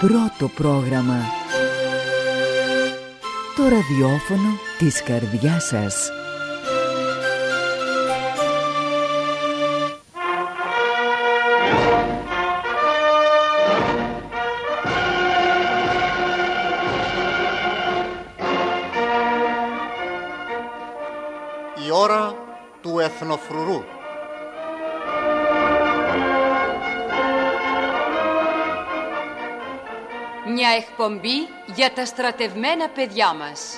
Πρώτο πρόγραμμα. Το ραδιόφωνο της καρδιάς σας. Η ώρα του εθνοφρουρού. Μια εκπομπή για τα στρατευμένα παιδιά μας.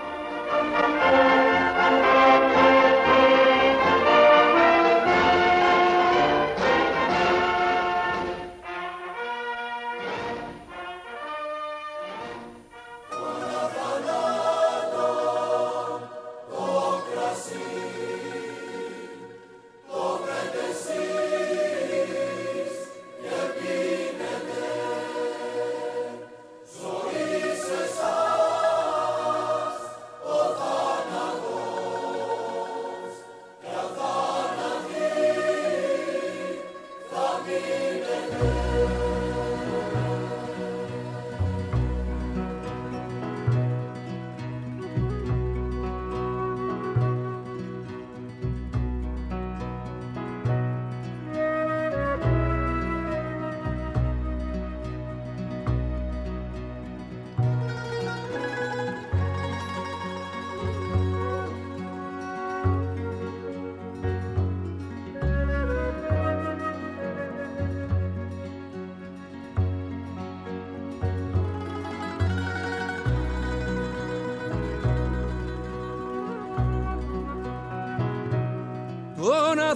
Τον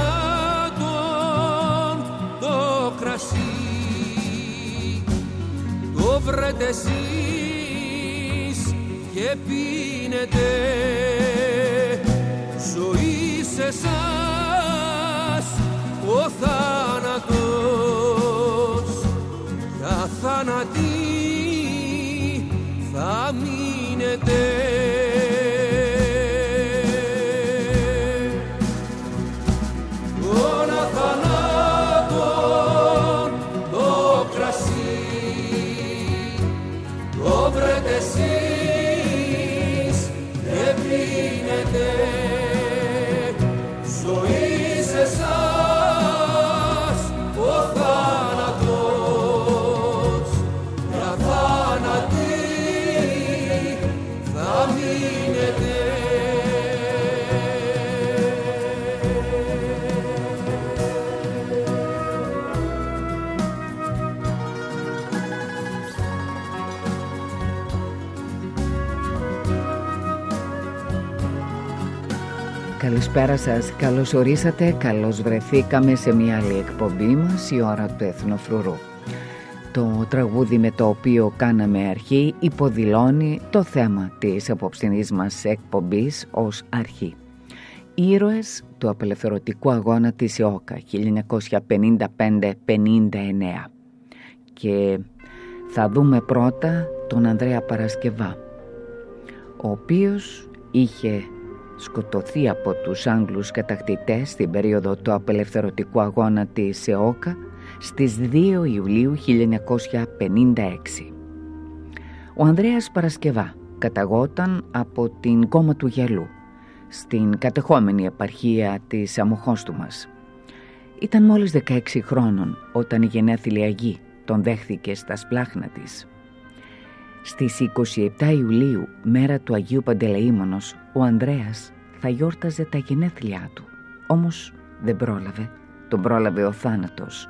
αθανάτων το κρασί το βρετε εσείς και πίνετε, ζωή σε εσάς ο θάνατος, για θάνατοι θα μείνετε. Καλησπέρα σας, καλώς ορίσατε, καλώς βρεθήκαμε σε μια άλλη εκπομπή μας, η ώρα του εθνοφρουρού. Το τραγούδι με το οποίο κάναμε αρχή υποδηλώνει το θέμα της απόψινής μας εκπομπής ως αρχή. Ήρωες του απελευθερωτικού αγώνα της ΕΟΚΑ 1955-59. Και θα δούμε πρώτα τον Ανδρέα Παρασκευά, ο οποίος είχε σκοτωθεί από τους Άγγλους κατακτητές στην περίοδο του απελευθερωτικού αγώνα της ΕΟΚΑ στις 2 Ιουλίου 1956. Ο Ανδρέας Παρασκευά καταγόταν από την Κόμμα του Γυαλού, στην κατεχόμενη επαρχία της Αμμοχώστουμας. Ήταν μόλις 16 χρόνων όταν η γενέθλια γη τον δέχθηκε στα σπλάχνα της. Στις 27 Ιουλίου, μέρα του Αγίου Παντελεήμονος, ο Ανδρέας θα γιόρταζε τα γενέθλιά του. Όμως δεν πρόλαβε, τον πρόλαβε ο θάνατος.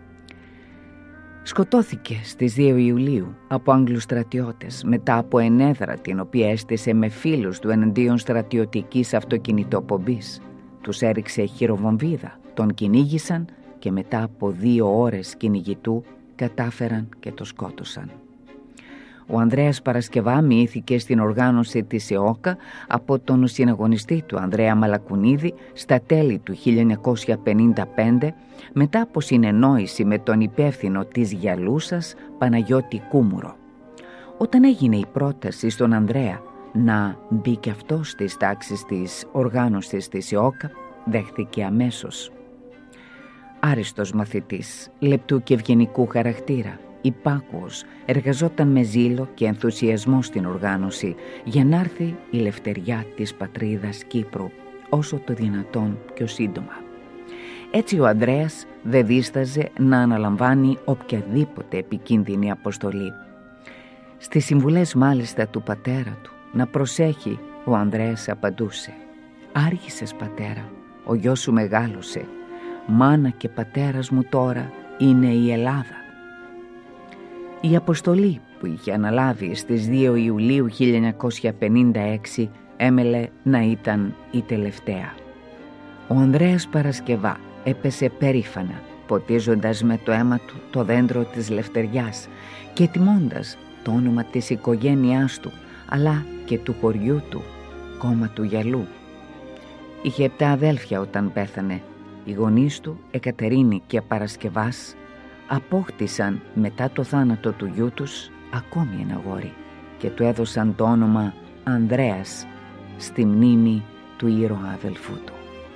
Σκοτώθηκε στις 2 Ιουλίου από Άγγλους στρατιώτες μετά από ενέδρα την οποία έστησε με φίλους του εναντίον στρατιωτικής αυτοκινητοπομπής. Τους έριξε χειροβομβίδα, τον κυνήγησαν και μετά από 2 ώρες κυνηγητού κατάφεραν και το σκότωσαν. Ο Ανδρέας Παρασκευά μοιήθηκε στην οργάνωση της ΕΟΚΑ από τον συναγωνιστή του Ανδρέα Μαλακουνίδη στα τέλη του 1955 μετά από συνεννόηση με τον υπεύθυνο της Γιαλούσας Παναγιώτη Κούμουρο. Όταν έγινε η πρόταση στον Ανδρέα να μπει και αυτό στις τάξεις της οργάνωσης της ΕΟΚΑ, δέχθηκε αμέσως. Άριστος μαθητής, λεπτού και ευγενικού χαρακτήρα, υπάκουος, εργαζόταν με ζήλο και ενθουσιασμό στην οργάνωση για να έρθει η λευτεριά της πατρίδας Κύπρου όσο το δυνατόν πιο σύντομα. Έτσι ο Ανδρέας δεν δίσταζε να αναλαμβάνει οποιαδήποτε επικίνδυνη αποστολή. Στις συμβουλές μάλιστα του πατέρα του να προσέχει, ο Ανδρέας απαντούσε: «Άργησες, πατέρα, ο γιος σου μεγάλωσε. Μάνα και πατέρας μου τώρα είναι η Ελλάδα». Η αποστολή που είχε αναλάβει στις 2 Ιουλίου 1956 έμελε να ήταν η τελευταία. Ο Ανδρέας Παρασκευά έπεσε περήφανα, ποτίζοντας με το αίμα του το δέντρο της λευτεριάς και τιμώντας το όνομα της οικογένειάς του, αλλά και του χωριού του, Κόμμα του Γυαλού. Είχε 7 αδέλφια όταν πέθανε. Οι γονείς του, Εκατερίνη και Παρασκευάς, απόκτησαν μετά το θάνατο του γιού τους ακόμη ένα αγόρι και του έδωσαν το όνομα Ανδρέας στη μνήμη του ήρωα αδελφού του.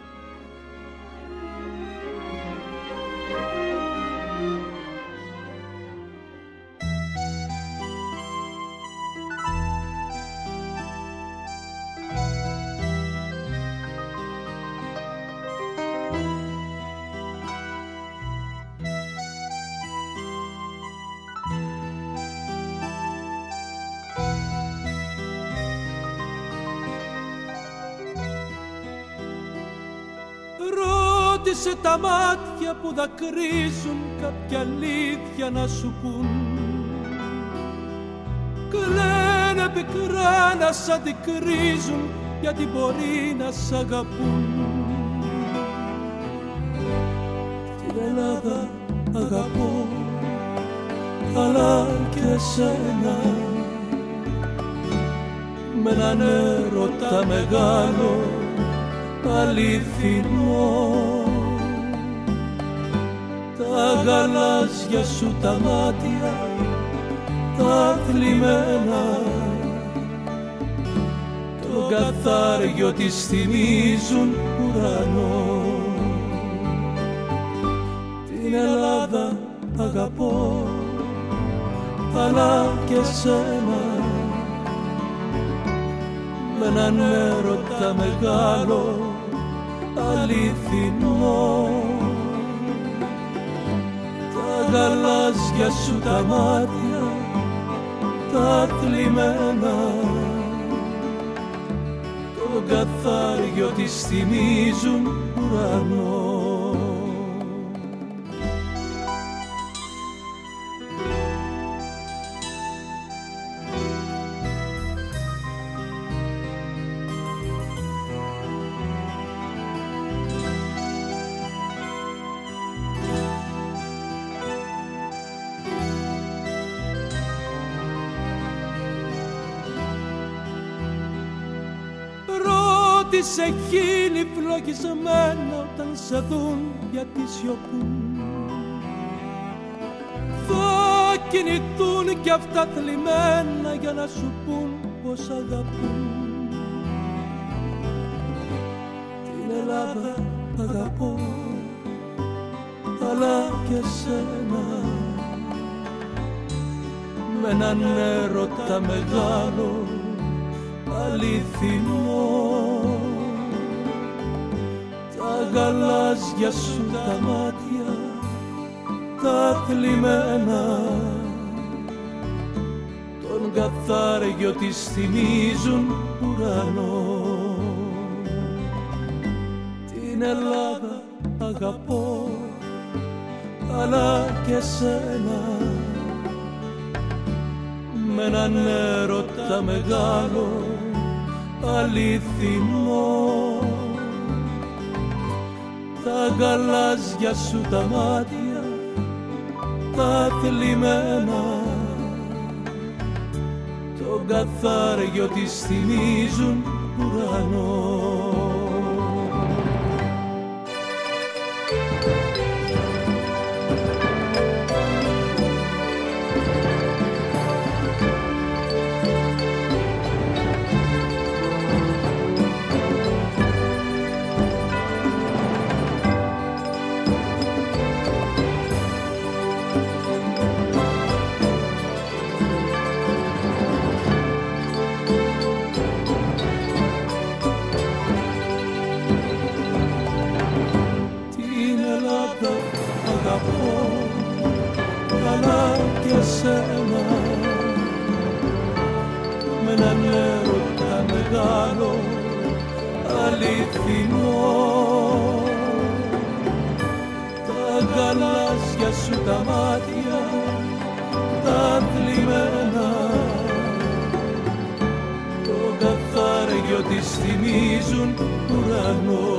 Ρώτησε τα μάτια που δακρύζουν κάποια αλήθεια να σου πουν. Κλαίνε πικρά να σ' αντικρίζουν, γιατί μπορεί να σ' αγαπούν. Την Ελλάδα αγαπώ, αλλά και εσένα, με έναν έρωτα μεγάλο αληθινό. Τα γαλάζια σου τα μάτια, τα θλιμμένα, το καθάριο της θυμίζουν ουρανό. Την Ελλάδα αγαπώ, αλλά και σένα, με έναν έρωτα μεγάλο αληθινό. Τα γαλάζια σου τα μάτια, τα θλιμμένα, το καθάριο της θυμίζουν ουρανό. Σε χείλη φλογισμένα όταν σε δουν γιατί σιωπούν. Θα κινηθούν κι αυτά θλιμμένα για να σου πουν πως αγαπούν. Την Ελλάδα αγαπώ, αλλά και σένα, με έναν έρωτα μεγάλο αληθινό. Τα γαλάζια σου τα μάτια, τα θλιμμένα, τον καθάριο της θυμίζουν ουρανό. Την Ελλάδα αγαπώ, αλλά και σένα, με έναν έρωτα μεγάλο αληθινό. Τα γαλάζια σου τα μάτια, τα θλιμμένα, τον καθάριο της θυμίζουν ουρανό. αγαπώ, καλά και εσένα, με έναν έρωτα μεγάλο αληθινό. Τα γαλάζια σου τα μάτια, τα θλιμμένα, το καθάργιο της θυμίζουν ουρανό.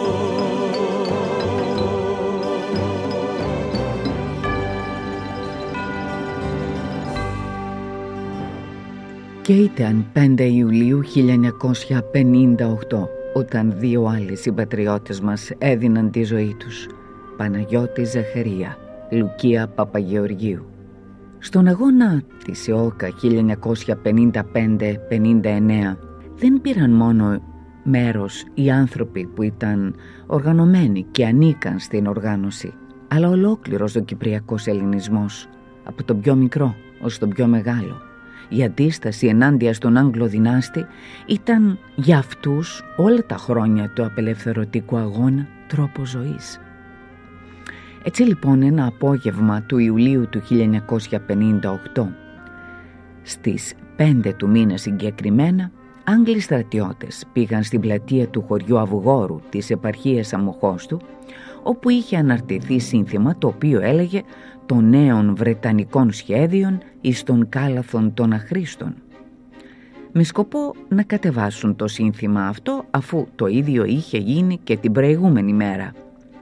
Και ήταν 5 Ιουλίου 1958 όταν δύο άλλοι συμπατριώτες μας έδιναν τη ζωή τους, Παναγιώτη Ζαχαρία, Λουκία Παπαγεωργίου. Στον αγώνα της ΕΟΚΑ 1955-59 δεν πήραν μόνο μέρος οι άνθρωποι που ήταν οργανωμένοι και ανήκαν στην οργάνωση, αλλά ολόκληρος ο κυπριακός ελληνισμός, από τον πιο μικρό ως τον πιο μεγάλο. Η αντίσταση ενάντια στον Άγγλο δυνάστη ήταν για αυτούς όλα τα χρόνια του απελευθερωτικού αγώνα τρόπος ζωής. Έτσι λοιπόν ένα απόγευμα του Ιουλίου του 1958, στις 5 του μήνα συγκεκριμένα, Άγγλοι στρατιώτες πήγαν στην πλατεία του χωριού Αυγόρου της επαρχίας Αμοχώστου, όπου είχε αναρτηθεί σύνθημα το οποίο έλεγε «των νέων βρετανικών σχέδιων εις των κάλαθων των αχρήστων», με σκοπό να κατεβάσουν το σύνθημα αυτό, αφού το ίδιο είχε γίνει και την προηγούμενη μέρα.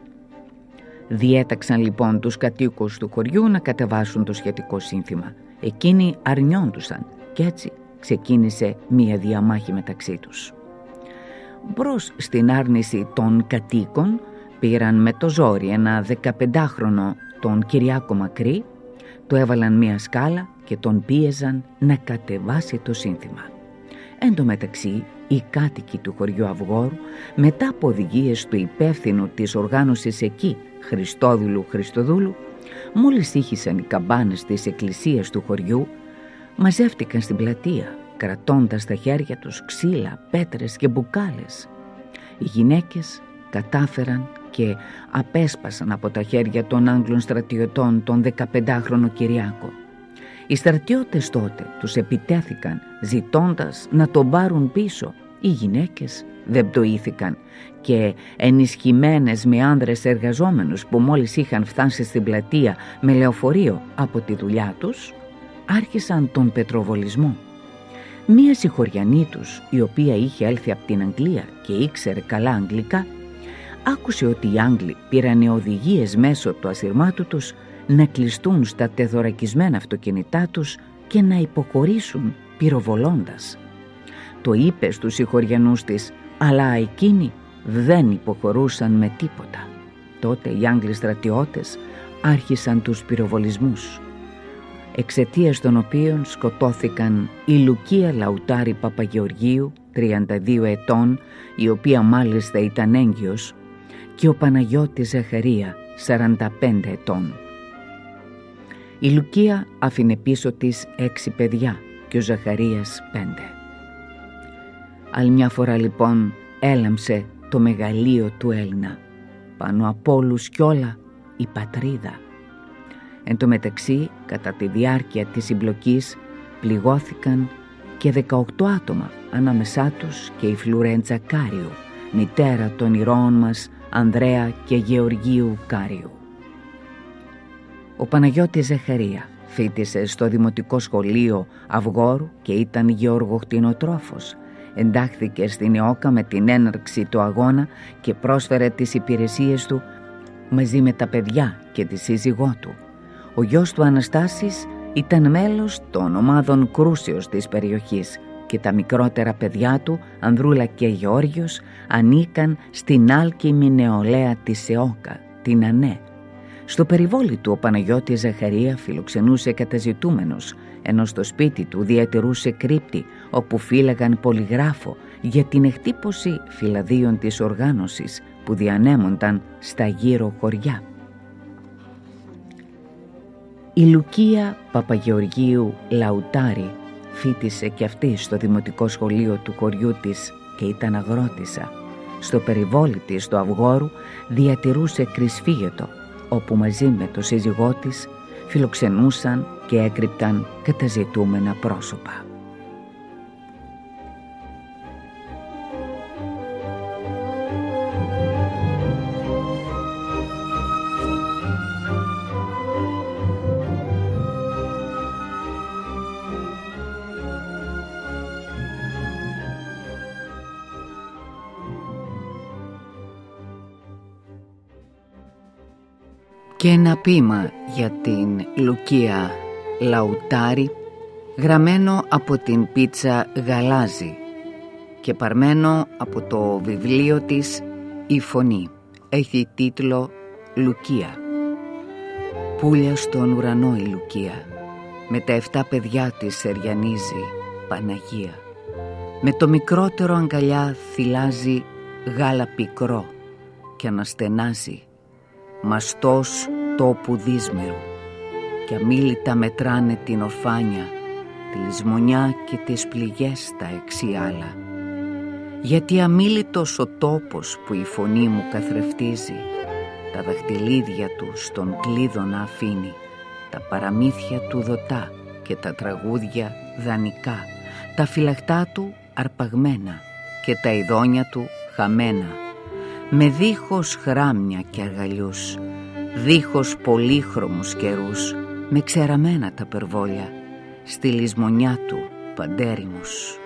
Διέταξαν λοιπόν τους κατοίκους του χωριού να κατεβάσουν το σχετικό σύνθημα. Εκείνοι αρνιόντουσαν και έτσι ξεκίνησε μία διαμάχη μεταξύ τους. Μπρος στην άρνηση των κατοίκων πήραν με το ζόρι ένα 15χρονο, τον Κυριάκο Μακρύ, του έβαλαν μία σκάλα και τον πίεζαν να κατεβάσει το σύνθημα. Εν τω μεταξύ, οι κάτοικοι του χωριού Αυγόρου, μετά από οδηγίες του υπεύθυνου της οργάνωσης εκεί, Χριστόδουλου Χριστοδούλου, μόλις ήχησαν οι καμπάνες της εκκλησίας του χωριού, μαζεύτηκαν στην πλατεία, κρατώντας στα χέρια τους ξύλα, πέτρες και μπουκάλες. Οι γυναίκες κατάφεραν και απέσπασαν από τα χέρια των Άγγλων στρατιωτών τον 15χρονο Κυριάκο. Οι στρατιώτες τότε τους επιτέθηκαν ζητώντας να τον πάρουν πίσω. Οι γυναίκες δεν πτωήθηκαν και ενισχυμένες με άνδρες εργαζόμενους που μόλις είχαν φτάσει στην πλατεία με λεωφορείο από τη δουλειά τους, άρχισαν τον πετροβολισμό. Μία συγχωριανή τους, η οποία είχε έλθει από την Αγγλία και ήξερε καλά αγγλικά, άκουσε ότι οι Άγγλοι πήραν οδηγίες μέσω του ασυρμάτου τους να κλειστούν στα τεθωρακισμένα αυτοκίνητά τους και να υποχωρήσουν πυροβολώντας. Το είπε στους συγχωριανούς της, αλλά εκείνοι δεν υποχωρούσαν με τίποτα. Τότε οι Άγγλοι στρατιώτες άρχισαν τους πυροβολισμούς, εξαιτίας των οποίων σκοτώθηκαν η Λουκία Λαουτάρη Παπαγεωργίου, 32 ετών, η οποία μάλιστα ήταν έγκυος, και ο Παναγιώτης Ζαχαρία, 45 ετών. Η Λουκία άφηνε πίσω της 6 παιδιά και ο Ζαχαρίας 5. Άλλη μια φορά λοιπόν έλαμψε το μεγαλείο του Έλληνα, πάνω απ' όλους κι όλα η πατρίδα. Εν τω μεταξύ, κατά τη διάρκεια της συμπλοκής πληγώθηκαν και 18 άτομα, ανάμεσά τους και η Φλουρέντζα Κάριου, μητέρα των ηρώων μας Ανδρέα και Γεωργίου Κάριου. Ο Παναγιώτης Ζαχαρία φοιτησε στο Δημοτικό Σχολείο Αυγόρου και ήταν γεωργοκτηνοτρόφος. Εντάχθηκε στην ΕΟΚΑ με την έναρξη του αγώνα και πρόσφερε τις υπηρεσίες του μαζί με τα παιδιά και τη σύζυγό του. Ο γιος του Αναστάσης ήταν μέλος των ομάδων κρούσεως της περιοχής και τα μικρότερα παιδιά του, Ανδρούλα και Γεώργιος, ανήκαν στην άλκημη νεολαία της ΕΟΚΑ, την ΑΝΕ. Στο περιβόλι του ο Παναγιώτης Ζαχαρία φιλοξενούσε καταζητούμενος, ενώ στο σπίτι του διατηρούσε κρύπτη όπου φύλαγαν πολυγράφο για την εκτύπωση φυλαδίων της οργάνωσης που διανέμονταν στα γύρω χωριά. Η Λουκία Παπαγεωργίου Λαουτάρη φοιτησε και αυτή στο Δημοτικό Σχολείο του χωριού της και ήταν αγρότισσα. Στο περιβόλι της του Αυγόρου διατηρούσε κρυσφύγετο όπου μαζί με το σύζυγό της φιλοξενούσαν και έκρυπταν καταζητούμενα πρόσωπα. Και ένα ποίημα για την Λουκία Λαουτάρη, γραμμένο από την Πίτσα Γαλάζη και παρμένο από το βιβλίο της «Η Φωνή». Έχει τίτλο «Λουκία». Πουλια στον ουρανό η Λουκία, με τα 7 παιδιά της σεριανίζει Παναγία. Με το μικρότερο αγκαλιά θυλάζει γάλα πικρό και αναστενάζει μαστός τόπου δύσμερου, και αμίλητα μετράνε την ορφάνια, τη λησμονιά και τις πληγές στα 6 άλλα. Γιατί αμίλητος ο τόπος που η φωνή μου καθρεφτίζει, τα δαχτυλίδια του στον κλείδωνα αφήνει, τα παραμύθια του δοτά και τα τραγούδια δανεικά, τα φυλαχτά του αρπαγμένα και τα ειδόνια του χαμένα, με δίχως χράμια και αργαλιούς, δίχως πολύχρωμους καιρούς, με ξεραμένα τα περβόλια, στη λησμονιά του παντέριμους.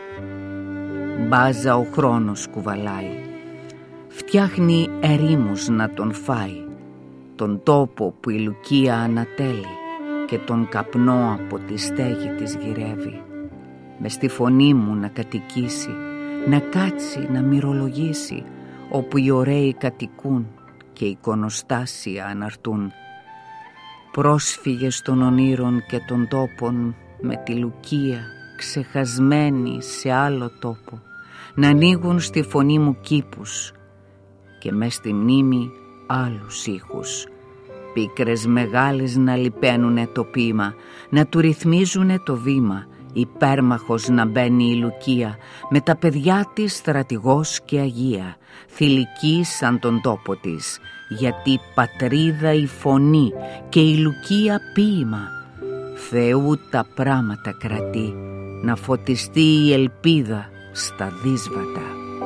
Μπάζα ο χρόνος κουβαλάει, φτιάχνει ερήμους να τον φάει, τον τόπο που η Λουκία ανατέλει και τον καπνό από τη στέγη της γυρεύει. Μες στη φωνή μου να κατοικήσει, να κάτσει, να μυρολογήσει, όπου οι ωραίοι κατοικούν και οι εικονοστάσια αναρτούν. Πρόσφυγες των ονείρων και των τόπων, με τη Λουκία ξεχασμένοι σε άλλο τόπο, να ανοίγουν στη φωνή μου κήπους και μες στη μνήμη άλλους ήχους. Πίκρες μεγάλες να λιπαίνουνε το ποίημα, να του ρυθμίζουνε το βήμα, υπέρμαχος να μπαίνει η Λουκία, με τα παιδιά της στρατηγός και αγία, θηλυκή σαν τον τόπο της, γιατί πατρίδα η φωνή και η Λουκία ποίημα. Θεού τα πράματα κρατεί, να φωτιστεί η ελπίδα στα δύσβατα.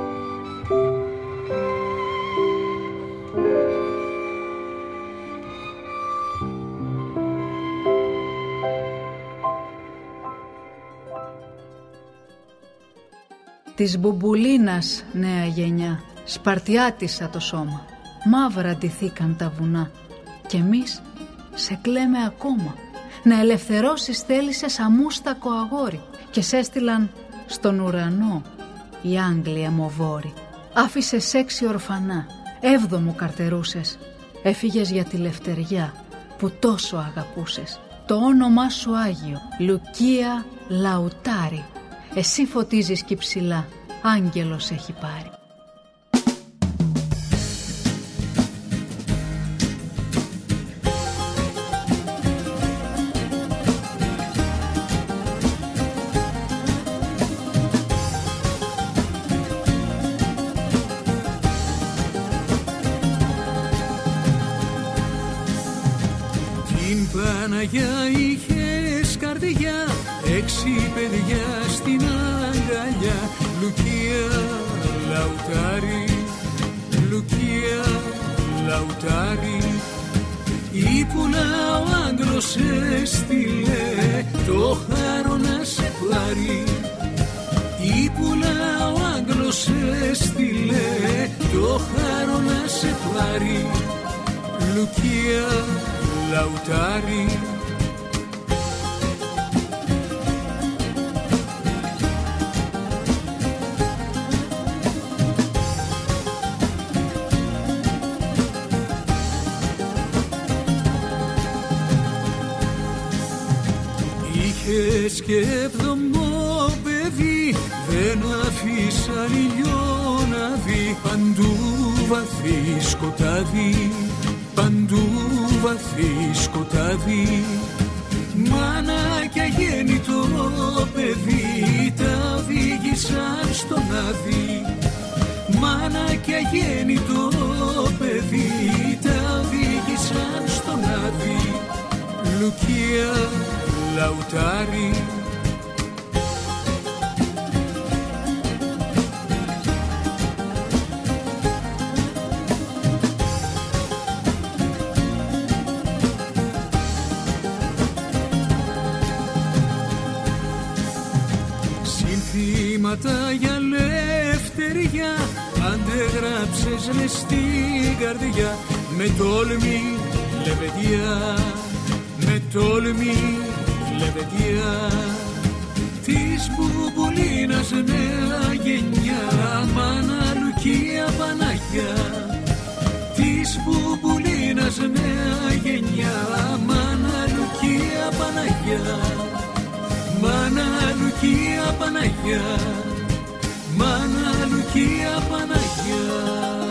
Της μπουμπουλίνας νέα γενιά σπαρτιάτισα το σώμα, μαύρα ντυθήκαν τα βουνά κι εμείς σε κλαίμε ακόμα. Να ελευθερώσεις θέλησες αμούστακο αγόρι και σ' έστειλαν στον ουρανό οι Άγγλοι αιμοβόροι. Άφησες 6 ορφανά, 7ο καρτερούσες, έφυγες για τη λευτεριά που τόσο αγαπούσες. Το όνομά σου Άγιο, Λουκία Λαουτάρη, εσύ φωτίζεις κι ψηλά, άγγελος έχει πάρει. Την Παναγιά είχες καρδιά, 6 παιδιά στην αγκαλιά. Λουκία Λαουτάρη, Λουκία Λαουτάρη. Ήπουνα ο Άγγλος έστειλε το χάρο να σε πάρει. Ήπουνα ο Άγγλος έστειλε το χάρο να σε πάρει. Λουκία Λαουτάρη. Είχες και 7ο παιδί, δεν αφήσαν ήλιο να δει. Παντού βαθύ σκοτάδι, παντού βαθύ σκοτάδι. Μάνα και αγέννητο παιδί τα οδήγησαν στον Άδη. Μάνα και αγέννητο παιδί τα οδήγησαν Λουκία Λαουτάρη. Συνθήματα για ελευθερία αντεγράψες μες στην καρδιά, με τόλμη λεβεντιά, με τόλμη λεβεντιά της Μπουμπουλίνας νέα γενιά, μάνα Λουκία Παναγιά, της Μπουμπουλίνας νέα γενιά, μάνα Λουκία Παναγιά, μάνα Λουκία Παναγιά, μάνα Λουκία Παναγιά.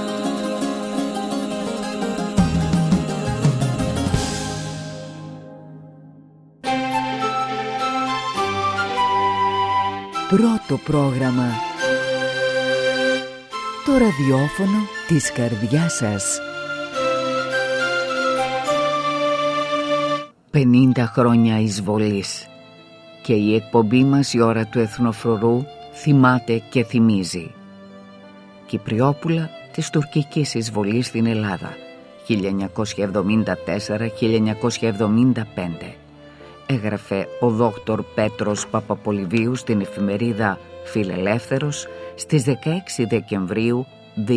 Πρώτο πρόγραμμα. Το ραδιόφωνο της καρδιάς σας. 50 χρόνια εισβολής. Και η εκπομπή μας «Η ώρα του εθνοφρουρού» θυμάται και θυμίζει. Κυπριόπουλα της τουρκικής εισβολής στην Ελλάδα 1974-1975. Έγραφε ο δόκτωρ Πέτρος Παπαπολιβίου στην εφημερίδα Φιλελεύθερος στις 16 Δεκεμβρίου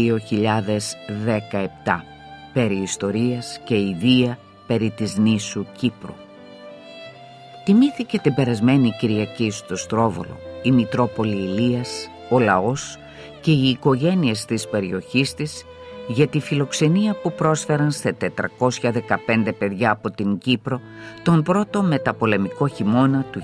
2017, περί ιστορίας και ιδία περί της νήσου Κύπρου. Τιμήθηκε την περασμένη Κυριακή στο Στρόβολο η Μητρόπολη Ηλίας, ο λαός και οι οικογένειες της περιοχής της για τη φιλοξενία που πρόσφεραν σε 415 παιδιά από την Κύπρο τον πρώτο μεταπολεμικό χειμώνα του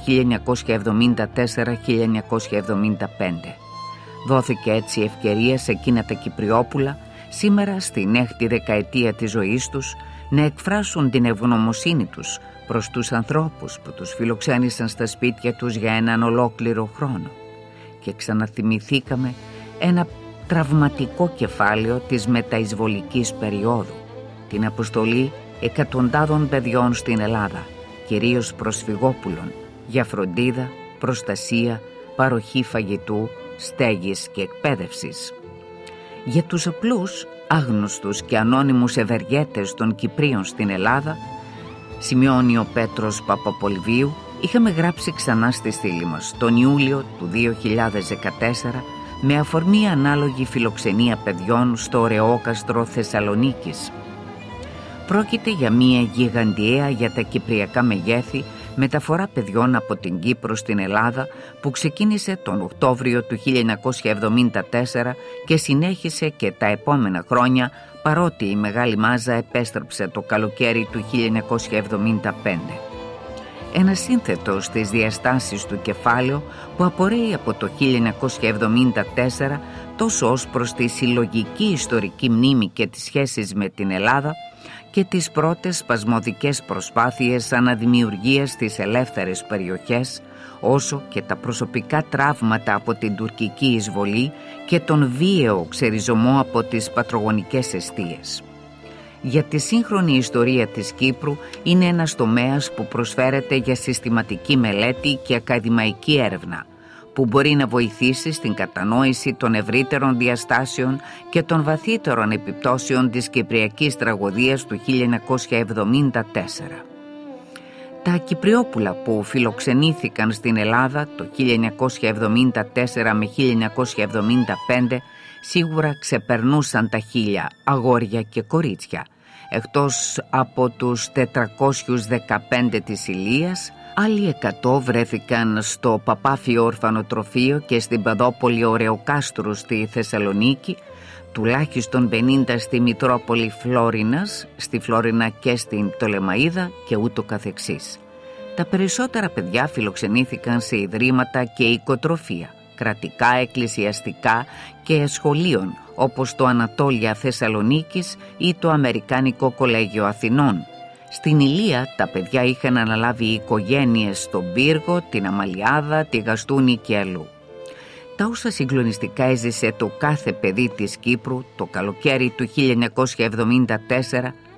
1974-1975. Δόθηκε έτσι ευκαιρία σε εκείνα τα Κυπριόπουλα σήμερα στην 6η δεκαετία της ζωής τους να εκφράσουν την ευγνωμοσύνη τους προς τους ανθρώπους που τους φιλοξένησαν στα σπίτια τους για έναν ολόκληρο χρόνο. Και ξαναθυμηθήκαμε ένα τραυματικό κεφάλαιο της μεταεισβολικής περίοδου, την αποστολή εκατοντάδων παιδιών στην Ελλάδα, κυρίως προσφυγόπουλων, για φροντίδα, προστασία, παροχή φαγητού, στέγης και εκπαίδευσης. Για τους απλούς, άγνωστους και ανώνυμους ευεργέτες των Κυπρίων στην Ελλάδα, σημειώνει ο Πέτρος Παπαπολιβίου, είχαμε γράψει ξανά στη στήλη μας τον Ιούλιο του 2014 με αφορμή ανάλογη φιλοξενία παιδιών στο Ωρεόκαστρο Θεσσαλονίκης. Πρόκειται για μια γιγαντιαία για τα κυπριακά μεγέθη μεταφορά παιδιών από την Κύπρο στην Ελλάδα που ξεκίνησε τον Οκτώβριο του 1974 και συνέχισε και τα επόμενα χρόνια, παρότι η μεγάλη μάζα επέστρεψε το καλοκαίρι του 1975. Ένα σύνθετο στις διαστάσεις του κεφάλαιο που απορρέει από το 1974 τόσο ως προς τη συλλογική ιστορική μνήμη και τις σχέσεις με την Ελλάδα και τις πρώτες σπασμωδικές προσπάθειες αναδημιουργίας στις ελεύθερες περιοχές, όσο και τα προσωπικά τραύματα από την τουρκική εισβολή και τον βίαιο ξεριζωμό από τις πατρογονικές εστίες. Για τη σύγχρονη ιστορία της Κύπρου είναι ένας τομέας που προσφέρεται για συστηματική μελέτη και ακαδημαϊκή έρευνα, που μπορεί να βοηθήσει στην κατανόηση των ευρύτερων διαστάσεων και των βαθύτερων επιπτώσεων της κυπριακής τραγωδίας του 1974. Τα Κυπριόπουλα που φιλοξενήθηκαν στην Ελλάδα το 1974 με 1975 σίγουρα ξεπερνούσαν τα 1000 αγόρια και κορίτσια. Εκτός από τους 415 της Ηλίας, άλλοι 100 βρέθηκαν στο Παπάφιο Ορφανοτροφείο και στην Παδόπολη Ωρεοκάστρου στη Θεσσαλονίκη, τουλάχιστον 50 στη Μητρόπολη Φλόρινας, στη Φλόρινα και στην Πτολεμαΐδα και ούτω καθεξής. Τα περισσότερα παιδιά φιλοξενήθηκαν σε ιδρύματα και οικοτροφεία, κρατικά, εκκλησιαστικά και σχολείων, όπως το Ανατόλια Θεσσαλονίκης ή το Αμερικάνικο Κολέγιο Αθηνών. Στην Ηλία τα παιδιά είχαν αναλάβει οικογένειες στον Πύργο, την Αμαλιάδα, τη Γαστούνη και αλλού. Τα όσα συγκλονιστικά έζησε το κάθε παιδί της Κύπρου το καλοκαίρι του 1974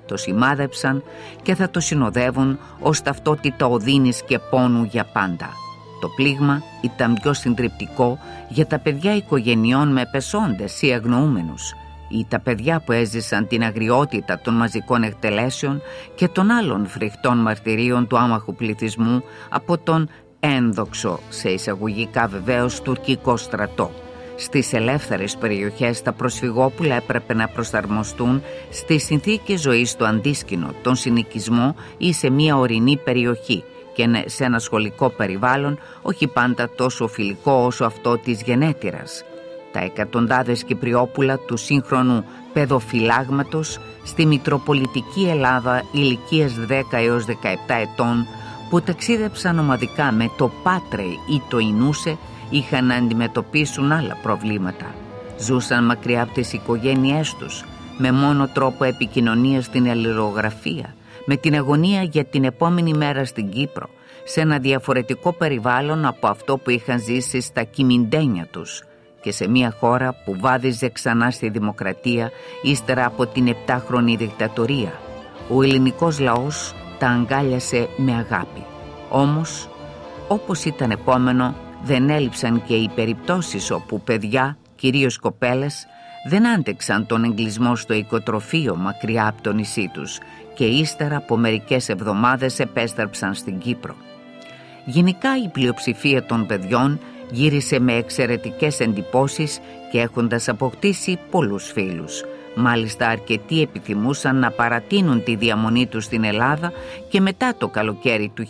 το σημάδεψαν και θα το συνοδεύουν ως ταυτότητα οδύνης και πόνου για πάντα. Το πλήγμα ήταν πιο συντριπτικό για τα παιδιά οικογενειών με πεσόντες ή αγνοούμενους, ή τα παιδιά που έζησαν την αγριότητα των μαζικών εκτελέσεων και των άλλων φρικτών μαρτυρίων του άμαχου πληθυσμού από τον ένδοξο, σε εισαγωγικά βεβαίως, τουρκικό στρατό. Στις ελεύθερες περιοχές τα προσφυγόπουλα έπρεπε να προσαρμοστούν στις συνθήκες ζωής στο αντίσκηνο, τον συνοικισμό ή σε μια ορεινή περιοχή και σε ένα σχολικό περιβάλλον όχι πάντα τόσο φιλικό όσο αυτό της γενέτειρας. Τα εκατοντάδες Κυπριόπουλα του σύγχρονου παιδοφυλάγματος στη Μητροπολιτική Ελλάδα ηλικίας 10 έως 17 ετών που ταξίδεψαν ομαδικά με το Πάτρε ή το Ινούσε είχαν να αντιμετωπίσουν άλλα προβλήματα. Ζούσαν μακριά από τις οικογένειές τους, με μόνο τρόπο επικοινωνίας την αλληλογραφία, με την αγωνία για την επόμενη μέρα στην Κύπρο, σε ένα διαφορετικό περιβάλλον από αυτό που είχαν ζήσει στα κιμιντένια τους και σε μια χώρα που βάδιζε ξανά στη δημοκρατία ύστερα από την 7χρονη δικτατορία. Ο ελληνικός λαός τα αγκάλιασε με αγάπη. Όμως, όπως ήταν επόμενο, δεν έλειψαν και οι περιπτώσεις όπου παιδιά, κυρίως κοπέλες, δεν άντεξαν τον εγκλισμό στο οικοτροφείο μακριά από το νησί τους και ύστερα από μερικές εβδομάδες επέστρεψαν στην Κύπρο. Γενικά η πλειοψηφία των παιδιών γύρισε με εξαιρετικές εντυπώσεις και έχοντας αποκτήσει πολλούς φίλους. Μάλιστα αρκετοί επιθυμούσαν να παρατείνουν τη διαμονή τους στην Ελλάδα και μετά το καλοκαίρι του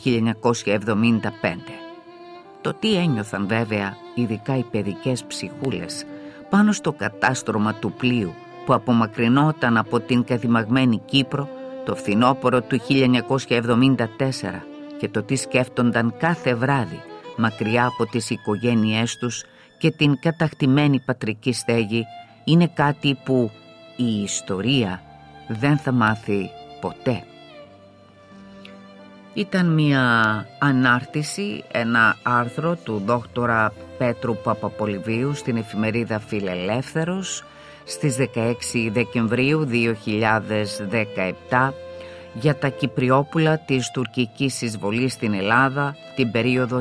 1975. Το τι ένιωθαν βέβαια ειδικά οι παιδικές ψυχούλες πάνω στο κατάστρωμα του πλοίου που απομακρυνόταν από την καθημαγμένη Κύπρο το φθινόπωρο του 1974 και το τι σκέφτονταν κάθε βράδυ μακριά από τις οικογένειές τους και την κατακτημένη πατρική στέγη είναι κάτι που η ιστορία δεν θα μάθει ποτέ. Ήταν μια ανάρτηση, ένα άρθρο του δόκτορα Πέτρου Παπαπολιβίου στην εφημερίδα Φιλελεύθερος στις 16 Δεκεμβρίου 2017 για τα Κυπριόπουλα της τουρκικής εισβολής στην Ελλάδα την περίοδο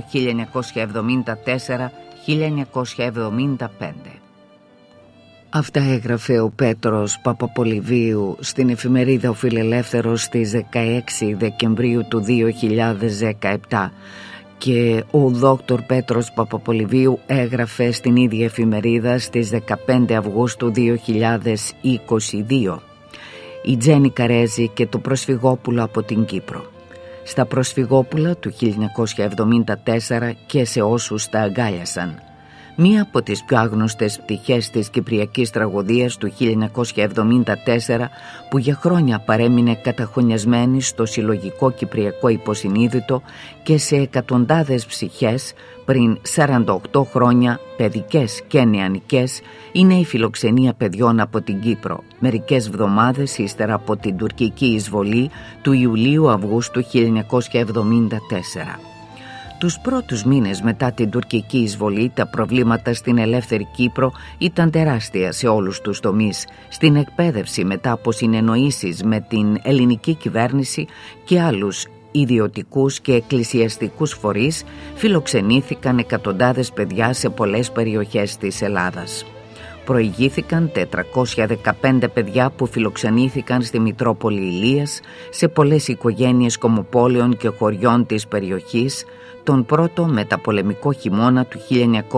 1974-1975. Αυτά έγραφε ο Πέτρος Παπαπολιβίου στην εφημερίδα Ο Φιλελεύθερος στις 16 Δεκεμβρίου του 2017 και ο δόκτωρ Πέτρος Παπαπολιβίου έγραφε στην ίδια εφημερίδα στις 15 Αυγούστου 2022. Η Τζέννη Καρέζη και το προσφυγόπουλο από την Κύπρο. Στα προσφυγόπουλα του 1974 και σε όσους τα αγκάλιασαν. Μία από τις πιο άγνωστες πτυχές της κυπριακής τραγωδίας του 1974 που για χρόνια παρέμεινε καταχωνιασμένη στο συλλογικό κυπριακό υποσυνείδητο και σε εκατοντάδες ψυχές πριν 48 χρόνια παιδικές και νεανικές είναι η φιλοξενία παιδιών από την Κύπρο μερικές εβδομάδες ύστερα από την τουρκική εισβολή του Ιουλίου-Αυγούστου 1974. Τους πρώτους μήνες μετά την τουρκική εισβολή τα προβλήματα στην ελεύθερη Κύπρο ήταν τεράστια σε όλους τους τομείς. Στην εκπαίδευση μετά από συνεννοήσεις με την ελληνική κυβέρνηση και άλλους ιδιωτικούς και εκκλησιαστικούς φορείς φιλοξενήθηκαν εκατοντάδες παιδιά σε πολλές περιοχές της Ελλάδας. Προηγήθηκαν 415 παιδιά που φιλοξενήθηκαν στη Μητρόπολη Ηλίας σε πολλές οικογένειες κομμοπόλεων και χωριών της περιοχής τον πρώτο μεταπολεμικό χειμώνα του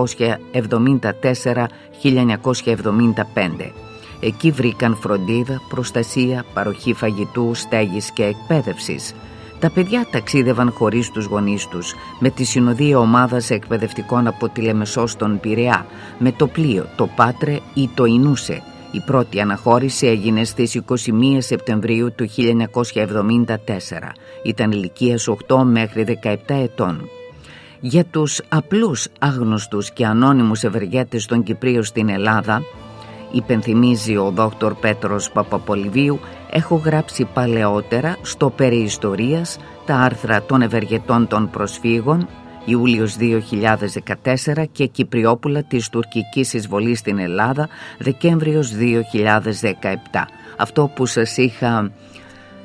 1974-1975. Εκεί βρήκαν φροντίδα, προστασία, παροχή φαγητού, στέγης και εκπαίδευσης. Τα παιδιά ταξίδευαν χωρίς τους γονείς τους, με τη συνοδεία ομάδας εκπαιδευτικών από τη Λεμεσό στον Πειραιά, με το πλοίο, το Πάτρε ή το Ινούσε. Η πρώτη αναχώρηση έγινε στις 21 Σεπτεμβρίου του 1974. Ήταν ηλικίας 8 μέχρι 17 ετών. Για τους απλούς, άγνωστους και ανώνυμους ευεργέτες των Κυπρίων στην Ελλάδα, υπενθυμίζει ο δόκτωρ Πέτρος Παπαπολιβίου, έχω γράψει παλαιότερα στο «Περιιστορίας» τα άρθρα των ευεργετών των προσφύγων Ιούλιος 2014 και Κυπριόπουλα της τουρκικής εισβολής στην Ελλάδα Δεκέμβριος 2017. Αυτό που σας είχα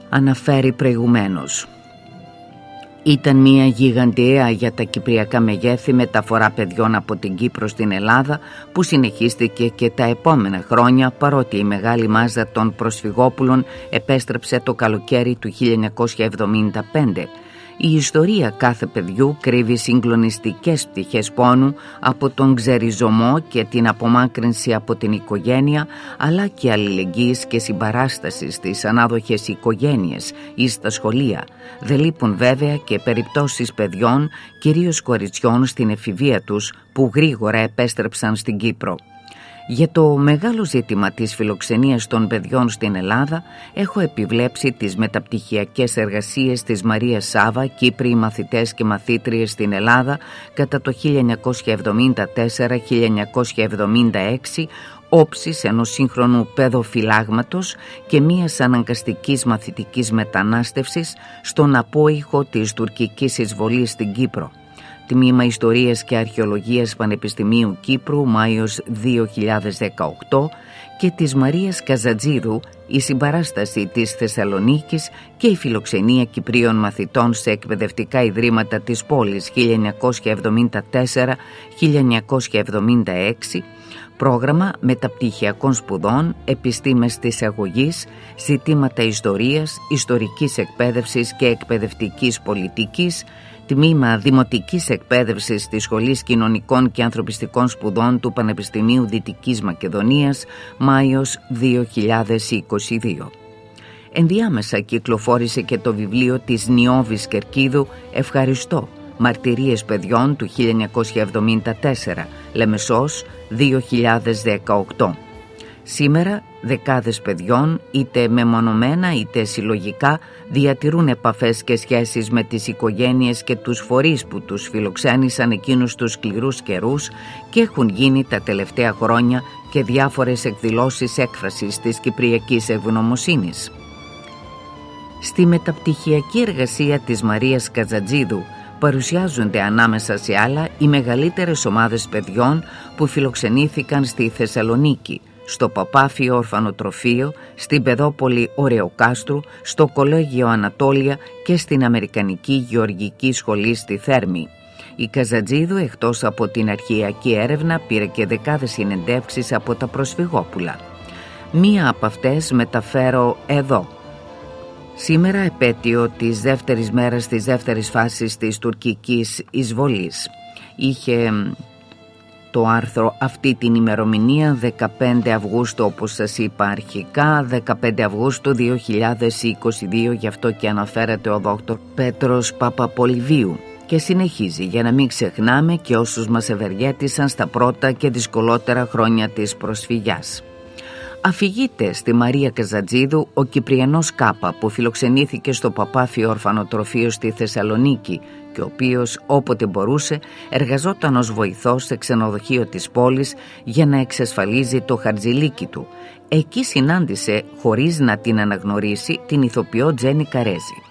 αναφέρει προηγουμένως. Ήταν μια γιγαντιαία για τα κυπριακά μεγέθη μεταφορά παιδιών από την Κύπρο στην Ελλάδα, που συνεχίστηκε και τα επόμενα χρόνια, παρότι η μεγάλη μάζα των προσφυγόπουλων επέστρεψε το καλοκαίρι του 1975. Η ιστορία κάθε παιδιού κρύβει συγκλονιστικές πτυχές πόνου, από τον ξεριζωμό και την απομάκρυνση από την οικογένεια, αλλά και αλληλεγγύης και συμπαράστασης στις ανάδοχες οικογένειες ή στα σχολεία. Δεν λείπουν βέβαια και περιπτώσεις παιδιών, κυρίως κοριτσιών στην εφηβεία τους, που γρήγορα επέστρεψαν στην Κύπρο. Για το μεγάλο ζήτημα της φιλοξενίας των παιδιών στην Ελλάδα έχω επιβλέψει τις μεταπτυχιακές εργασίες της Μαρίας Σάβα, Κύπριοι μαθητές και μαθήτριες στην Ελλάδα κατά το 1974-1976, όψης ενός σύγχρονου παιδοφυλάγματος και μιας αναγκαστικής μαθητικής μετανάστευσης στον απόϊχο της τουρκικής εισβολής στην Κύπρο. Τμήμα Ιστορίας και Αρχαιολογίας Πανεπιστημίου Κύπρου, Μάιος 2018, και της Μαρίας Καζατζίδου, η συμπαράσταση της Θεσσαλονίκης και η φιλοξενία Κυπρίων μαθητών σε εκπαιδευτικά ιδρύματα της πόλης 1974-1976, πρόγραμμα μεταπτυχιακών σπουδών, επιστήμες της αγωγής, ζητήματα ιστορίας, ιστορικής εκπαίδευσης και εκπαιδευτικής πολιτικής, τμήμα Δημοτικής Εκπαίδευσης της Σχολής Κοινωνικών και Ανθρωπιστικών Σπουδών του Πανεπιστημίου Δυτικής Μακεδονίας, Μάιος 2022. Ενδιάμεσα κυκλοφόρησε και το βιβλίο της Νιώβης Κερκίδου «Ευχαριστώ. Μαρτυρίες παιδιών» του 1974, Λεμεσός 2018. Σήμερα δεκάδες παιδιών, είτε μεμονωμένα είτε συλλογικά, διατηρούν επαφές και σχέσεις με τις οικογένειες και τους φορείς που τους φιλοξένησαν εκείνους τους σκληρούς καιρούς και έχουν γίνει τα τελευταία χρόνια και διάφορες εκδηλώσεις έκφρασης της κυπριακής ευγνωμοσύνης. Στη μεταπτυχιακή εργασία της Μαρίας Καζατζίδου παρουσιάζονται ανάμεσα σε άλλα οι μεγαλύτερες ομάδες παιδιών που φιλοξενήθηκαν στη Θεσσαλονίκη, στο Παπάφιο Ορφανοτροφείο, στην Παιδόπολη Ωρεοκάστρου, στο Κολέγιο Ανατόλια και στην Αμερικανική Γεωργική Σχολή στη Θέρμη. Η Καζατζίδου, εκτός από την αρχαιακή έρευνα, πήρε και δεκάδες συνεντεύξεις από τα προσφυγόπουλα. Μία από αυτές μεταφέρω εδώ. Σήμερα επέτειο της δεύτερης μέρας της δεύτερης φάσης της τουρκικής εισβολής. Είχε το άρθρο αυτή την ημερομηνία 15 Αυγούστου, όπως σας είπα αρχικά, 15 Αυγούστου 2022, γι' αυτό και αναφέρεται ο Δόκτωρ Πέτρος Παπαπολιβίου. Και συνεχίζει, για να μην ξεχνάμε και όσους μας ευεργέτησαν στα πρώτα και δυσκολότερα χρόνια της προσφυγιάς. Αφηγείται στη Μαρία Καζατζίδου ο Κυπριανός Κάπα, που φιλοξενήθηκε στο Παπάφιο Ορφανοτροφείο στη Θεσσαλονίκη και ο οποίος όποτε μπορούσε εργαζόταν ως βοηθός σε ξενοδοχείο της πόλης για να εξασφαλίζει το χαρτζηλίκι του. Εκεί συνάντησε, χωρίς να την αναγνωρίσει, την ηθοποιό Τζένι Καρέζη.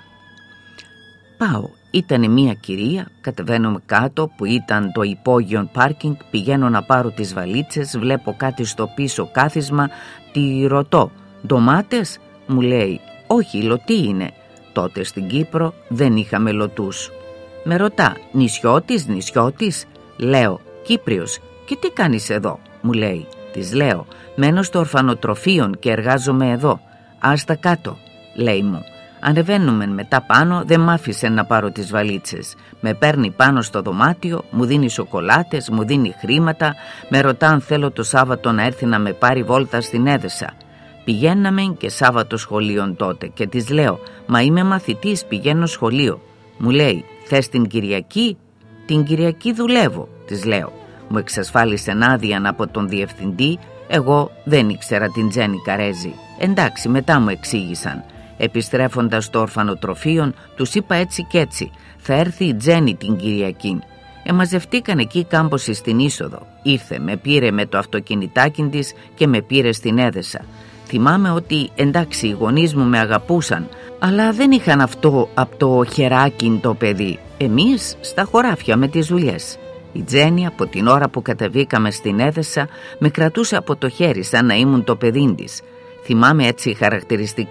Πάω. Ήταν μια κυρία, κατεβαίνουμε κάτω που ήταν το υπόγειον πάρκινγκ, πηγαίνω να πάρω τις βαλίτσες, βλέπω κάτι στο πίσω κάθισμα, τη ρωτώ «Ντομάτες?» Μου λέει «Όχι, λωτή είναι». Τότε στην Κύπρο δεν είχαμε λωτούς. Με ρωτά «Νησιώτης?» Λέω «Κύπριος». «Και τι κάνεις εδώ?» Μου λέει. Της λέω «Μένω στο ορφανοτροφείο και εργάζομαι εδώ». «Άστα κάτω», λέει μου. Ανεβαίνουμε μετά πάνω, δεν μ' άφησε να πάρω τις βαλίτσες. Με παίρνει πάνω στο δωμάτιο, μου δίνει σοκολάτες, μου δίνει χρήματα, με ρωτά αν θέλω το Σάββατο να έρθει να με πάρει βόλτα στην Έδεσα. Πηγαίναμε και Σάββατο σχολείων τότε και της λέω «Μα είμαι μαθητής, πηγαίνω σχολείο». Μου λέει «Θες την Κυριακή?» «Την Κυριακή δουλεύω», της λέω. Μου εξασφάλισε άδεια από τον διευθυντή, εγώ δεν ήξερα την Τζένι Καρέζη. Εντάξει, μετά μου εξήγησαν. Επιστρέφοντας στο ορφανοτροφείο, τους είπα έτσι και έτσι «Θα έρθει η Τζένι την Κυριακή». Μαζευτήκαν εκεί κάμποσοι στην είσοδο. Ήρθε, με πήρε με το αυτοκινητάκι της και με πήρε στην Έδεσα. Θυμάμαι ότι εντάξει οι γονείς μου με αγαπούσαν, αλλά δεν είχαν αυτό από το χεράκι το παιδί. Εμείς στα χωράφια με τις δουλειές. Η Τζένι από την ώρα που κατεβήκαμε στην Έδεσα με κρατούσε από το χέρι σαν να ήμουν το παιδί της. Θυμάμαι έτσι χαρακτηριστικά.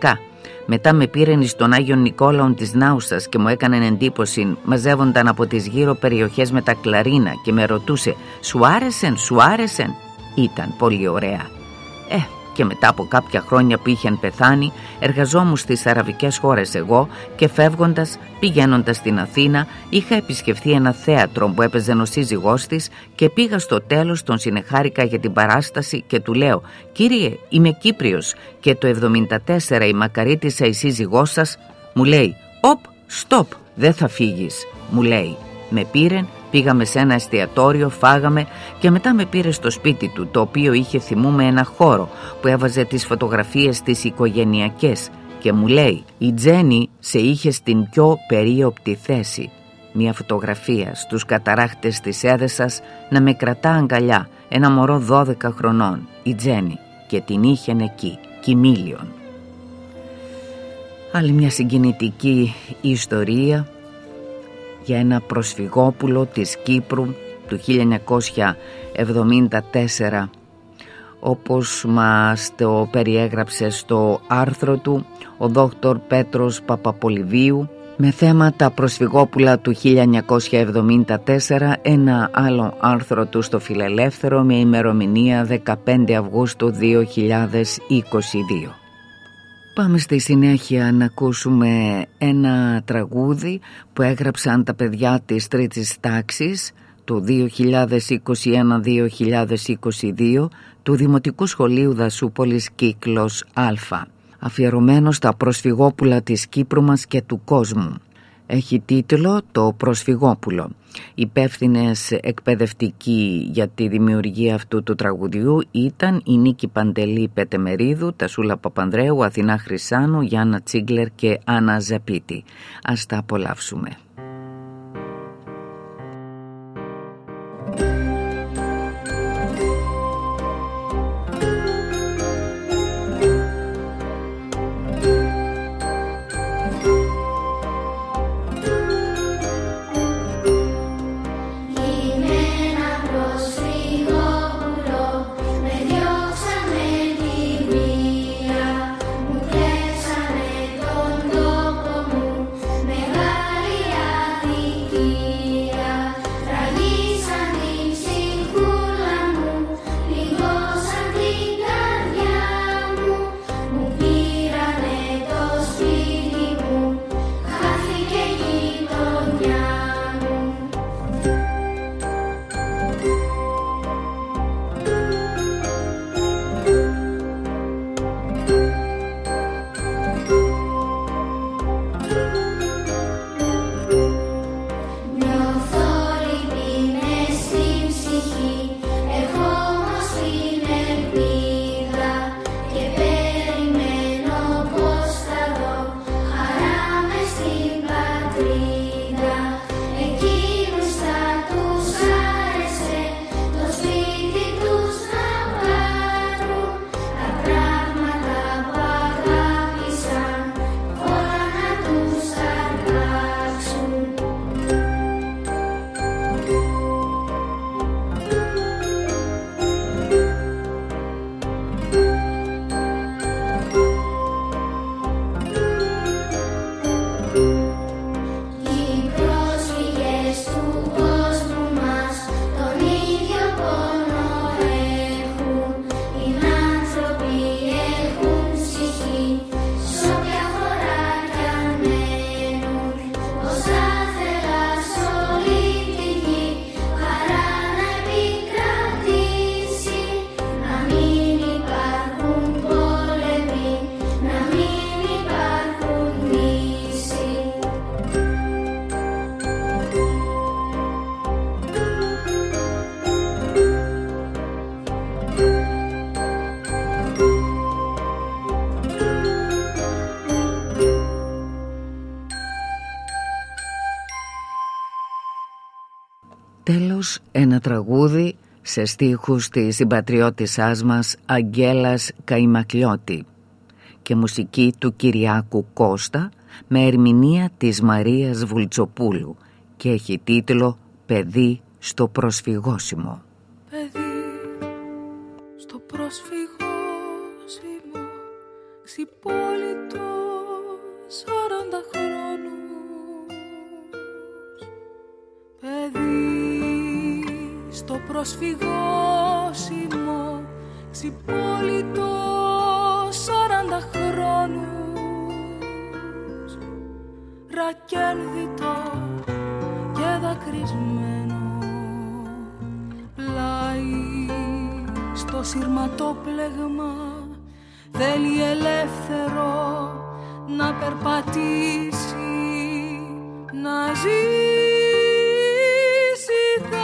Μετά με πήραν στον Άγιον Νικόλαον της Νάουσας και μου έκαναν εντύπωση. Μαζεύονταν από τις γύρω περιοχές με τα κλαρίνα και με ρωτούσε «Σου άρεσεν?» Ήταν πολύ ωραία. Και μετά από κάποια χρόνια που είχαν πεθάνει, εργαζόμουν στις αραβικές χώρες εγώ και φεύγοντας, πηγαίνοντας στην Αθήνα, είχα επισκεφθεί ένα θέατρο που έπαιζε ο σύζυγός της και πήγα στο τέλος, τον συνεχάρικα για την παράσταση και του λέω «Κύριε, είμαι Κύπριος και το 1974 η μακαρίτησα η σύζυγός σας». Μου λέει «Οπ, στοπ, δεν θα φύγεις», μου λέει. Με πήρεν, πήγαμε σε ένα εστιατόριο, φάγαμε και μετά με πήρε στο σπίτι του, το οποίο είχε, θυμούμε, ένα χώρο που έβαζε τις φωτογραφίες τις οικογενειακές και μου λέει «Η Τζέννη σε είχε στην πιο περίοπτη θέση». Μια φωτογραφία στους καταράχτες της Έδεσας να με κρατά αγκαλιά, ένα μωρό 12 χρονών, η Τζέννη, και την είχεν εκεί, κοιμήλιον. Άλλη μια συγκινητική ιστορία για ένα προσφυγόπουλο της Κύπρου του 1974, όπως μας το περιέγραψε στο άρθρο του ο δόκτωρ Πέτρος Παπαπολιβίου, με θέμα τα προσφυγόπουλα του 1974, ένα άλλο άρθρο του στο Φιλελεύθερο με ημερομηνία 15 Αυγούστου 2022. Πάμε στη συνέχεια να ακούσουμε ένα τραγούδι που έγραψαν τα παιδιά της τρίτης τάξης του 2021-2022 του Δημοτικού Σχολείου Δασούπολης Κύκλος Α, αφιερωμένο στα προσφυγόπουλα της Κύπρου μας και του κόσμου. Έχει τίτλο «Το προσφυγόπουλο». Υπεύθυνες εκπαιδευτικοί για τη δημιουργία αυτού του τραγουδιού ήταν η Νίκη Παντελή Πετεμερίδου, Τασούλα Παπανδρέου, Αθηνά Χρυσάνου, Γιάννα Τσίγκλερ και Άννα Ζαπίτη. Ας τα απολαύσουμε. Τέλος, ένα τραγούδι σε στίχους της συμπατριώτισσάς μας Αγγέλας Καϊμακλιώτη και μουσική του Κυριάκου Κώστα με ερμηνεία της Μαρίας Βουλτσοπούλου και έχει τίτλο «Παιδί στο προσφυγόσιμο». Παιδί στο προσφυγόσιμο, ξυπόλυτο χρόνους. Παιδί στο προσφυγόσιμο ξυπόλυτο 40 χρόνους, ρακένδυτο και δακρυσμένο, πλάι στο σειρματόπλεγμα, θέλει ελεύθερο να περπατήσει, να ζήσει θέλει.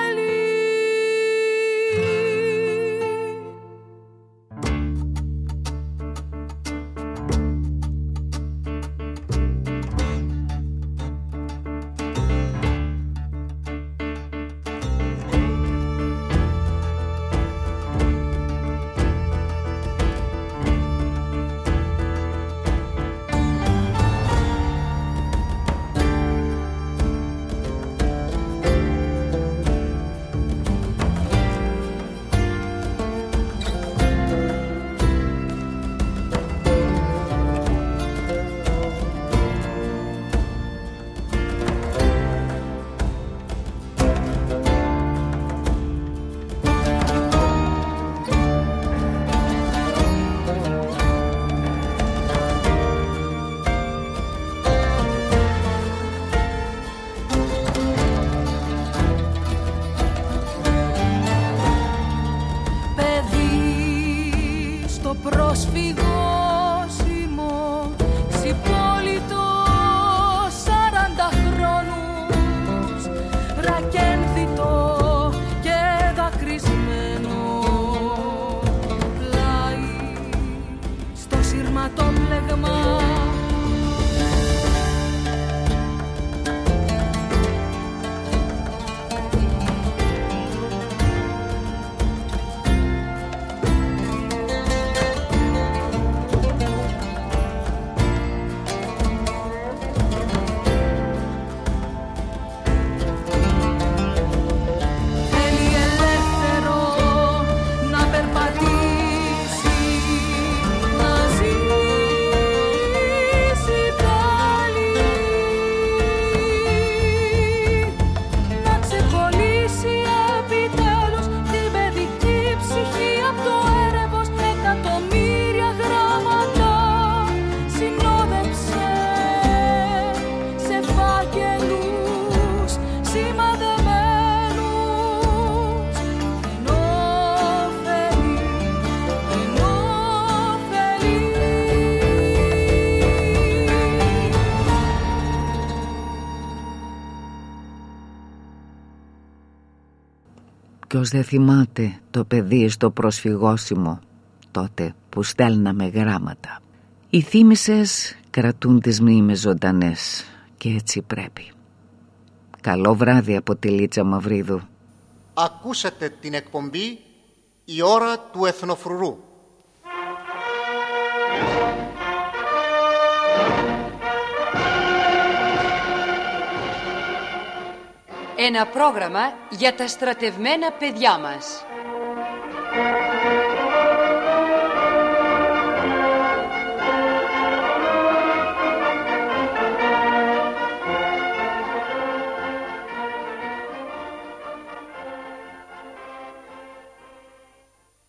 Προσφυγόσιμο ξυπόλυτο 40 χρόνους, ρακένθητο και δακρυσμένο, πλάι στο σειρματόπλεγμα. Ποιος δεν θυμάται το παιδί στο προσφυγόσιμο τότε που στέλναμε γράμματα. Οι θύμησες κρατούν τις μνήμες ζωντανές και έτσι πρέπει. Καλό βράδυ από τη Λίτσα Μαυρίδου. Ακούσατε την εκπομπή «Η ώρα του εθνοφρουρού». Ένα πρόγραμμα για τα στρατευμένα παιδιά μας.